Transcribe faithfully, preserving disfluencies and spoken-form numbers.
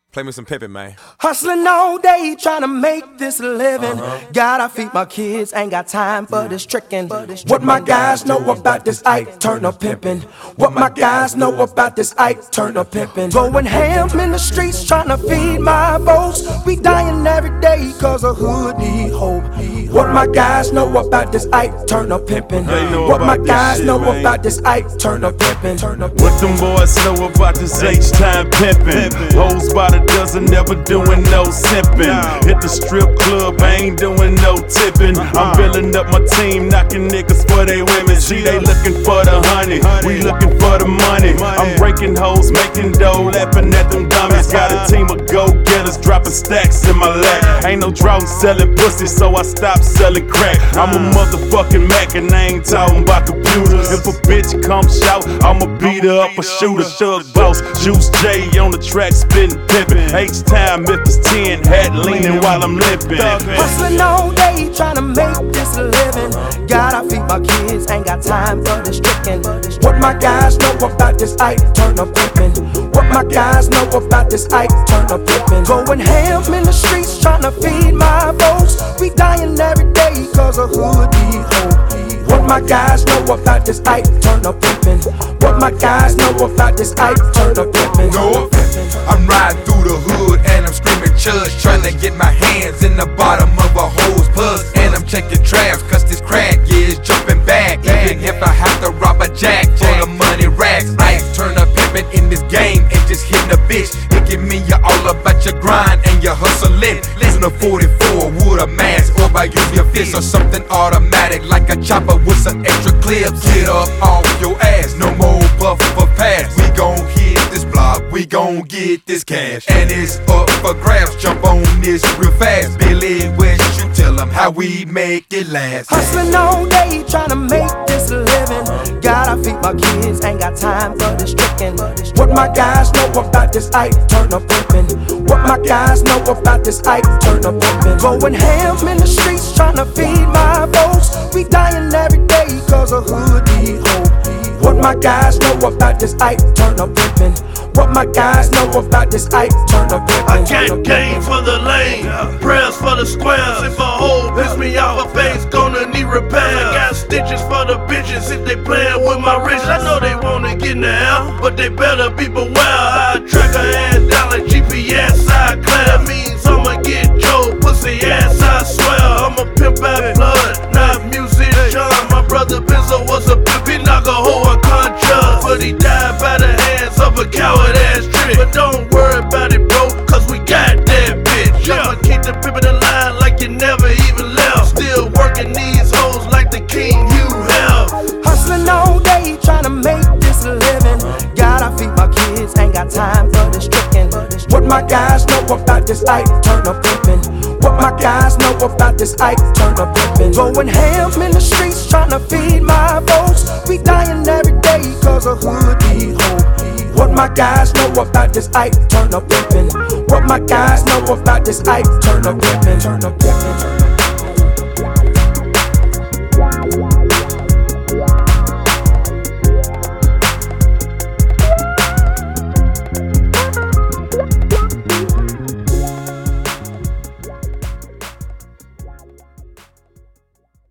Play me some Pippin, man. Hustling all day, trying to make this a living. Uh-huh. Gotta feed my kids, ain't got time for this tricking. What my guys know about this Ike Turner pimpin'. What my guys know about this Ike Turner pimpin'. Going ham in the streets, trying to feed my folks. We dying every day cause a hood need hope. What my guys know about this Ike Turner pimpin'. What my guys shit, know man. about this Ike Turner pimpin'. What them boys know about this H-time pimpin'. Hoes by the dozen, never doing no simping. Hit the strip club, I ain't doing no tipping. I'm building up my team, knocking niggas for they women. See, they looking for the honey, we looking for the money. I'm breaking hoes, making dough, laughing at them dummies. Got a team of go-getters, dropping stacks in my lap. Ain't no drought selling pussy, so I stopped selling crack. I'm a motherfucking Mac and I ain't talking about computers. If a bitch come shout, I'ma beat her up or shoot her. Shug Boss, Juice J on the track, spitting pimpin'. H-time, Memphis ten, hat leaning while I'm limping. Hustling all day, trying to make this a living. Gotta feed my kids, ain't got time for this tricking. What my guys know about this Ike Turner pimpin'. What my guys know about this Ike Turner pimpin'. Going ham in the streets, trying to feed my folks. We dying every day cause a hood need hope. What my guys know about this Ike Turner pimpin'. What my guys know about this Ike Turner pimpin'. No offense, I'm riding through the hood and I'm screaming chudge, trying to get my hands in the bottom of a hoe's puss. And I'm checking traps cause this crack is jumping back. Even if I have to rob a jack for the money racks. Ike Turner pimpin' in this game and just hitting a bitch. It give me you all about your grind and your hustling. Listen to forty-four with a mask, or by use your fist or something automatic like a chopper with some extra clips. Get up off your ass, no more puff for pass. We gon' hit this block, we gon' get this cash, and it's up for grabs. Jump on this real fast, Billy West, you tell them how we make it last. Hustling all day, trying to make this a living. Gotta feed my kids, ain't got time for this tricking. What my guys know about this Ike Turner pimpin'. What my guys know about this Ike Turner pimpin'. Going ham in the streets, trying to feed my folks. We dying every day cause a hood need hope. What my guys know about this Ike Turner pimpin'. What my guys know about this Ike Turner pimpin'. I got game for the lane, prayers for the squares. If a hoe piss me off, her face gonna need repair. I got stitches for the bitches if they playin' with my wrist. I know they wanna get in the air, but they better be beware. I track her ass down like G P S, I clear. That means I'ma get Joe pussy ass, I swear. I'm a pimp out blood, not musician. My brother Benzo was a pimp, he knock a hoe on contract, but he died by the hands of a coward ass trick. But don't worry about it, bro, cause we got that bitch. I'ma keep the pimpin' alive like you never even left. Still working these hoes like the king you have. Hustling all day, trying to make this a living. Gotta feed my kids, ain't got time for this tricking. What my guys know about this Ike Turner pimpin'. What my guys know about this Ike Turner pimpin'. Going ham in the streets, trying to feed my folks. We dying every day cause a hood need hope. What my guys know about this Ike Turner pimpin'. What my guys know about this Ike Turner pimpin'.